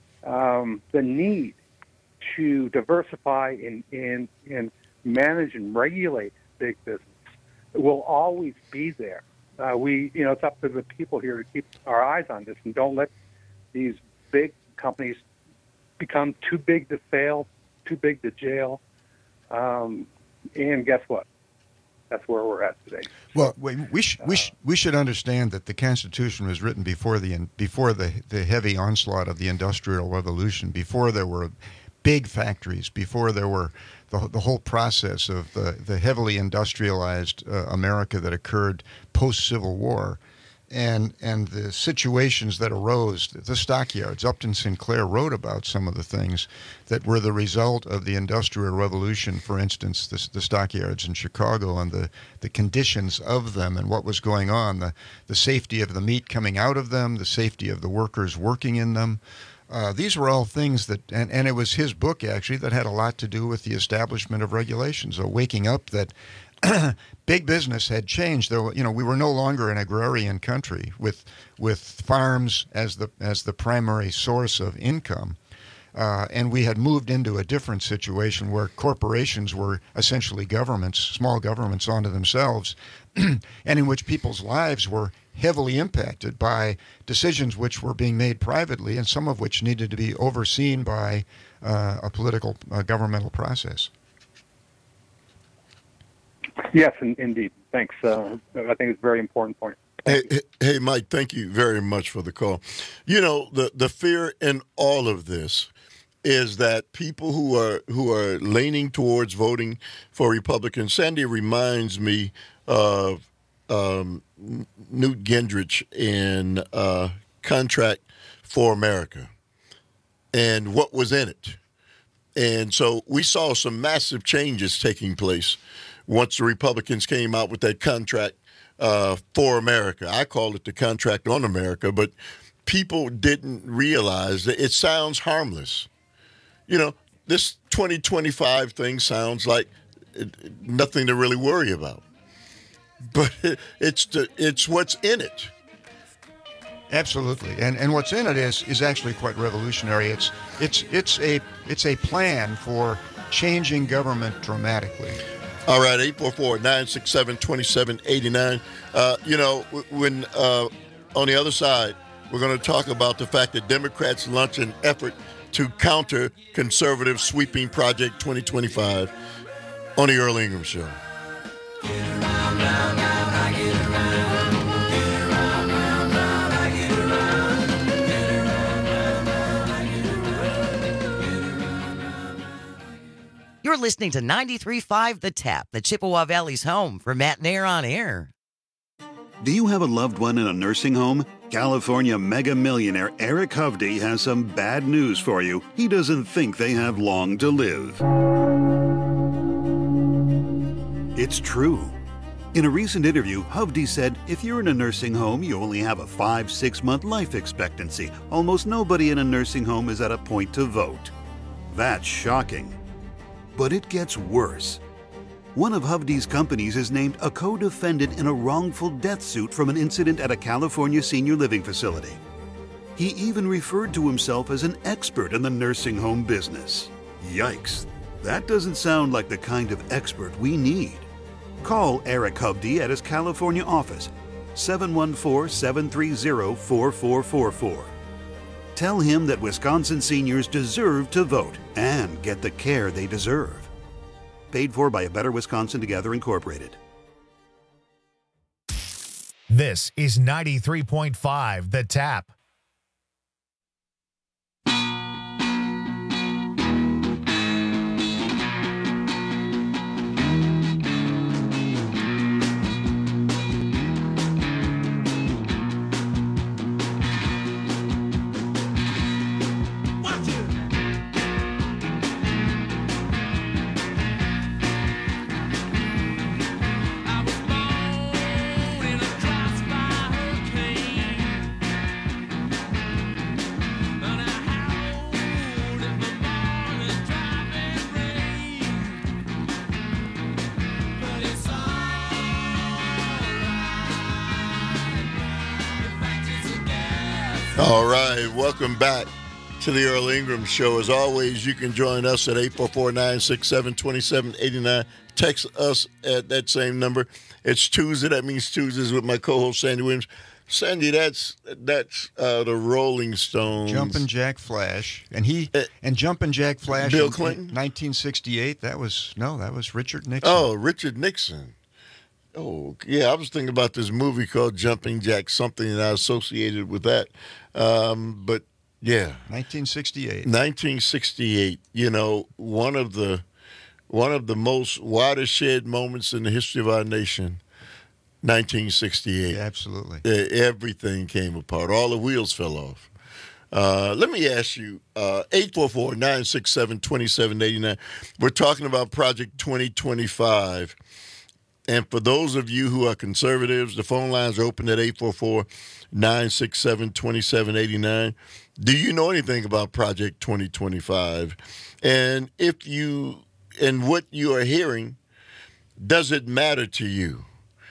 um, the need to diversify and, and, and manage and regulate big business will always be there. Uh, we, you know, it's up to the people here to keep our eyes on this and don't let these big companies become too big to fail, too big to jail. Um, and guess what? That's where we're at today. Well, we we, sh- we, sh- we should understand that the Constitution was written before the in- before the the heavy onslaught of the Industrial Revolution, before there were big factories, before there were the the whole process of the the heavily industrialized uh, America that occurred post Civil War, and and the situations that arose. The stockyards. Upton Sinclair wrote about some of the things that were the result of the Industrial Revolution. For instance, the, the stockyards in Chicago and the, the conditions of them and what was going on, the the safety of the meat coming out of them, the safety of the workers working in them. Uh, these were all things that, and, and it was his book actually that had a lot to do with the establishment of regulations, or waking up that big business had changed. There, you know, we were no longer an agrarian country with with farms as the as the primary source of income, uh, and we had moved into a different situation where corporations were essentially governments, small governments unto themselves, and in which people's lives were heavily impacted by decisions which were being made privately, and some of which needed to be overseen by uh, a political uh, governmental process. Yes, in, indeed. Thanks. Uh, I think it's a very important point. Hey, hey, Mike, thank you very much for the call. You know, the, the fear in all of this is that people who are who are leaning towards voting for Republicans, Sandy reminds me of um, Newt Gingrich in uh, Contract for America and what was in it. And so we saw some massive changes taking place once the Republicans came out with that contract uh, for America. I called it the contract on America, but people didn't realize that it sounds harmless. You know, this twenty twenty-five thing sounds like nothing to really worry about. But it's the, it's what's in it. Absolutely, and and what's in it is is actually quite revolutionary. It's it's it's a it's a plan for changing government dramatically. All right, eight four four, nine six seven, two seven eight nine. Uh, you know, when uh, on the other side, we're going to talk about the fact that Democrats launch an effort to counter conservative sweeping Project twenty twenty-five on the Earl Ingram Show. You're listening to ninety-three point five The Tap, the Chippewa Valley's home for Matt Nair on Air. Do you have a loved one in a nursing home? California mega millionaire Eric Hovde has some bad news for you. He doesn't think they have long to live. It's true. In a recent interview, Hovde said, if you're in a nursing home, you only have a five, six month life expectancy. Almost nobody in a nursing home is at a point to vote. That's shocking. But it gets worse. One of Hovde's companies is named a co-defendant in a wrongful death suit from an incident at a California senior living facility. He even referred to himself as an expert in the nursing home business. Yikes. That doesn't sound like the kind of expert we need. Call Eric Hovde at his California office, seven one four, seven three zero, four four four four. Tell him that Wisconsin seniors deserve to vote and get the care they deserve. Paid for by A Better Wisconsin Together, Incorporated. This is ninety-three point five The Tap. All right, welcome back to the Earl Ingram Show. As always, you can join us at eight four four, nine six seven, two seven eight nine. Text us at that same number. It's Tuesday. That means Tuesdays with my co-host, Sandy Williams. Sandy, that's that's uh, the Rolling Stones. Jumpin' Jack Flash. And he uh, and Jumpin' Jack Flash Bill in, Clinton? in nineteen sixty-eight, that was, no, that was Richard Nixon. Oh, Richard Nixon. Oh, yeah, I was thinking about this movie called Jumping Jack, something that I associated with that. Um, but, yeah. nineteen sixty-eight. nineteen sixty-eight, you know, one of the one of the most watershed moments in the history of our nation, nineteen sixty-eight. Yeah, absolutely. Everything came apart. All the wheels fell off. Uh, let me ask you, uh, eight four four, nine six seven, two seven eight nine. We're talking about Project twenty twenty-five. And for those of you who are conservatives, the phone lines are open at eight four four, nine six seven, two seven eight nine. Do you know anything about Project twenty twenty-five? And if you, and what you are hearing, does it matter to you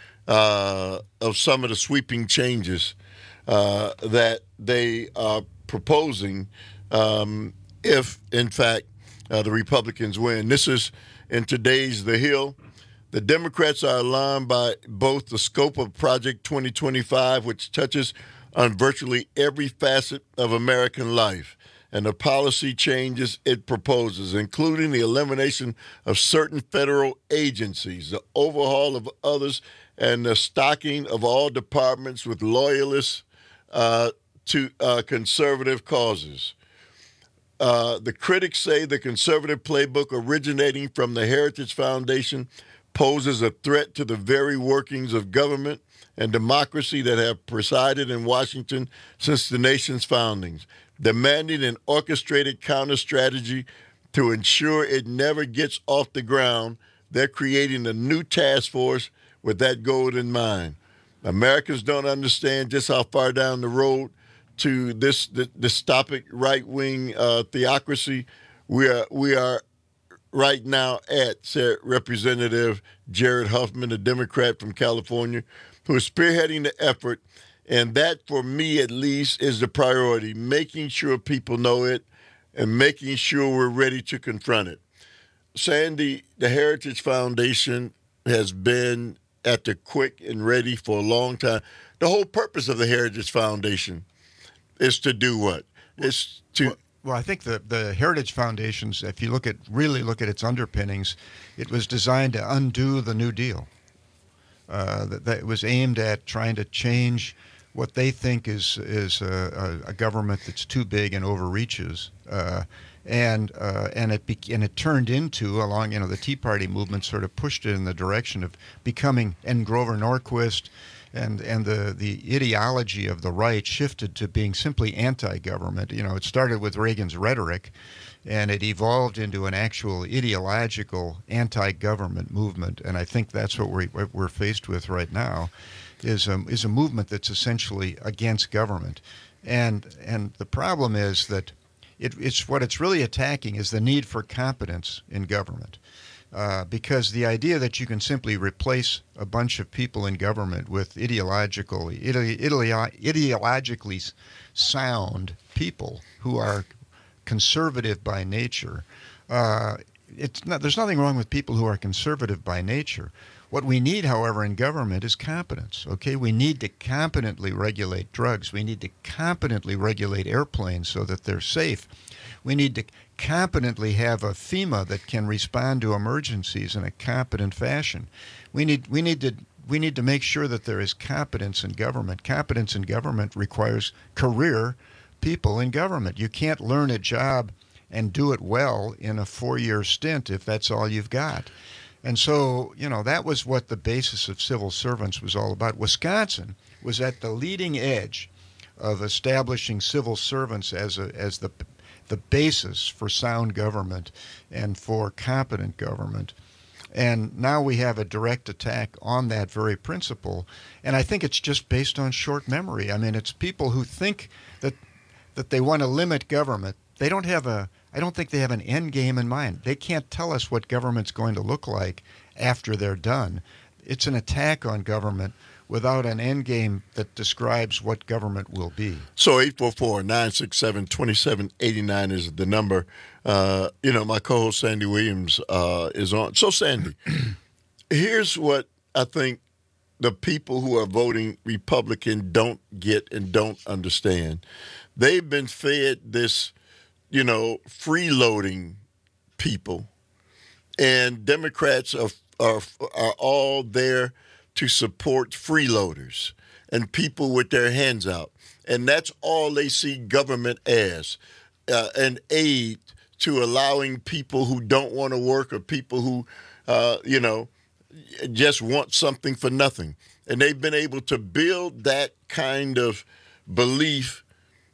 uh, of some of the sweeping changes uh, that they are proposing um, if, in fact, uh, the Republicans win? This is in today's The Hill. The Democrats are alarmed by both the scope of Project twenty twenty-five, which touches on virtually every facet of American life, and the policy changes it proposes, including the elimination of certain federal agencies, the overhaul of others, and the stocking of all departments with loyalists uh, to uh, conservative causes. Uh, the critics say the conservative playbook originating from the Heritage Foundation poses a threat to the very workings of government and democracy that have presided in Washington since the nation's foundings, demanding an orchestrated counter-strategy to ensure it never gets off the ground. They're creating a new task force with that goal in mind. Americans don't understand just how far down the road to this dystopic right-wing uh, theocracy we are we are right now at, said Representative Jared Huffman, a Democrat from California, who is spearheading the effort. And that, for me at least, is the priority, making sure people know it and making sure we're ready to confront it. Sandy, the Heritage Foundation has been at the quick and ready for a long time. The whole purpose of the Heritage Foundation is to do what? It's to... Well, Well, I think the, the Heritage Foundations, if you look at really look at its underpinnings, it was designed to undo the New Deal. Uh, that, that it was aimed at trying to change what they think is is a, a, a government that's too big and overreaches, uh, And uh, and it be, and it turned into along you know the Tea Party movement sort of pushed it in the direction of becoming, and Grover Norquist and and the the ideology of the right shifted to being simply anti-government. You know, it started with Reagan's rhetoric, and it evolved into an actual ideological anti-government movement. And I think that's what we what we're faced with right now, is a, is a movement that's essentially against government. And and the problem is that It, it's what it's really attacking is the need for competence in government, uh, because the idea that you can simply replace a bunch of people in government with ideological, ide- ide- ideologically sound people who are conservative by nature. Uh, it's not, there's nothing wrong with people who are conservative by nature. What we need, however, in government is competence, okay? We need to competently regulate drugs. We need to competently regulate airplanes so that they're safe. We need to competently have a FEMA that can respond to emergencies in a competent fashion. We need, we need to, we need to make sure that there is competence in government. Competence in government requires career people in government. You can't learn a job and do it well in a four-year stint if that's all you've got. And so, you know, that was what the basis of civil servants was all about. Wisconsin was at the leading edge of establishing civil servants as a, as the the basis for sound government and for competent government. And now we have a direct attack on that very principle. And I think it's just based on short memory. I mean, it's people who think that that they want to limit government. They don't have a I don't think they have an end game in mind. They can't tell us what government's going to look like after they're done. It's an attack on government without an end game that describes what government will be. So eight four four, nine six seven, two seven eight nine is the number. Uh, you know, my co-host Sandy Williams uh, is on. So, Sandy, here's what I think the people who are voting Republican don't get and don't understand. They've been fed this, you know, freeloading people, and Democrats are are are all there to support freeloaders and people with their hands out, and that's all they see government as, uh, an aid to allowing people who don't want to work or people who, uh, you know, just want something for nothing, and they've been able to build that kind of belief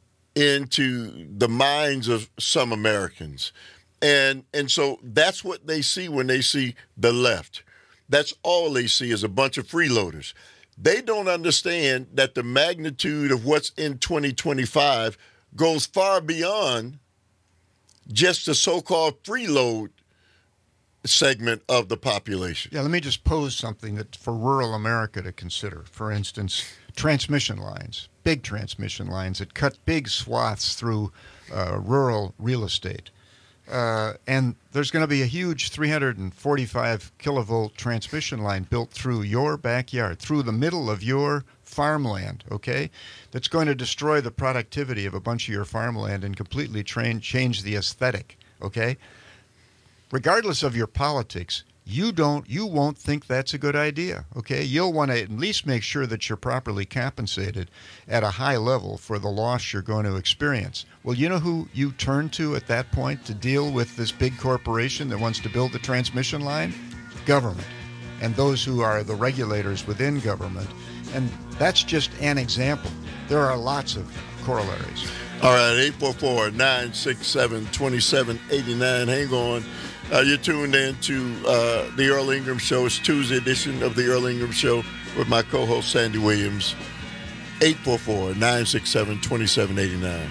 into the minds of some Americans. And and so that's what they see when they see the left. That's all they see is a bunch of freeloaders. They don't understand that the magnitude of what's in twenty twenty-five goes far beyond just the so-called freeload segment of the population. Yeah, let me just pose something that for rural America to consider. For instance, transmission lines, big transmission lines that cut big swaths through uh, rural real estate. Uh, and there's going to be a huge three hundred forty-five kilovolt transmission line built through your backyard, through the middle of your farmland, okay? That's going to destroy the productivity of a bunch of your farmland and completely train, change the aesthetic, okay? Regardless of your politics, you don't, you won't think that's a good idea, okay? You'll want to at least make sure that you're properly compensated at a high level for the loss you're going to experience. Well, you know who you turn to at that point to deal with this big corporation that wants to build the transmission line? Government, and those who are the regulators within government. And that's just an example. There are lots of corollaries. All right, eight four four, nine six seven, two seven eight nine. Hang on. Uh, you're tuned in to uh, the Earl Ingram Show. It's Tuesday edition of the Earl Ingram Show with my co-host Sandy Williams. eight four four, nine six seven, two seven eight nine.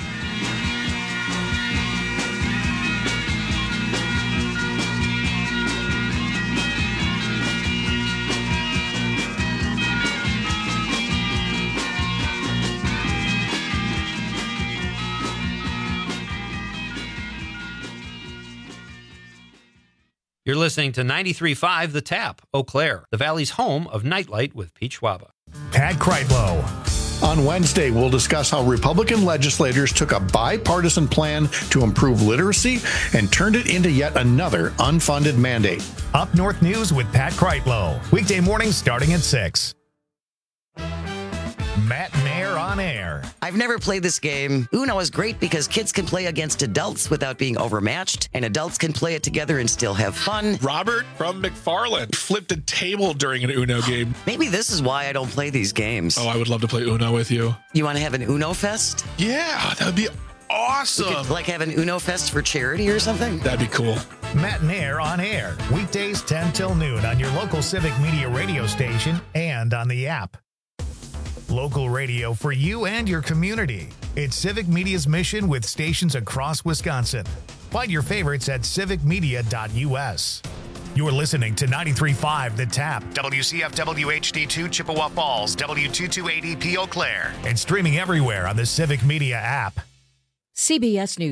You're listening to ninety-three point five The Tap, Eau Claire, the Valley's home of Nightlight with Pete Schwaba. Pat Kreitlow. On Wednesday, we'll discuss how Republican legislators took a bipartisan plan to improve literacy and turned it into yet another unfunded mandate. Up North News with Pat Kreitlow. Weekday mornings starting at six. Matt Mayer on air. I've never played this game. Uno is great because kids can play against adults without being overmatched, and adults can play it together and still have fun. Robert from McFarland flipped a table during an Uno game. Maybe this is why I don't play these games. Oh, I would love to play Uno with you. You want to have an Uno Fest? Yeah, that would be awesome. We could, like, have an Uno Fest for charity or something? That'd be cool. Matt and Air on air, weekdays ten till noon on your local Civic Media radio station and on the app. Local radio for you and your community. It's Civic Media's mission with stations across Wisconsin. Find your favorites at civic media dot u s. You're listening to ninety-three point five The Tap, W C F W H D two Chippewa Falls, W two two eight E P Eau Claire, and streaming everywhere on the Civic Media app. C B S News.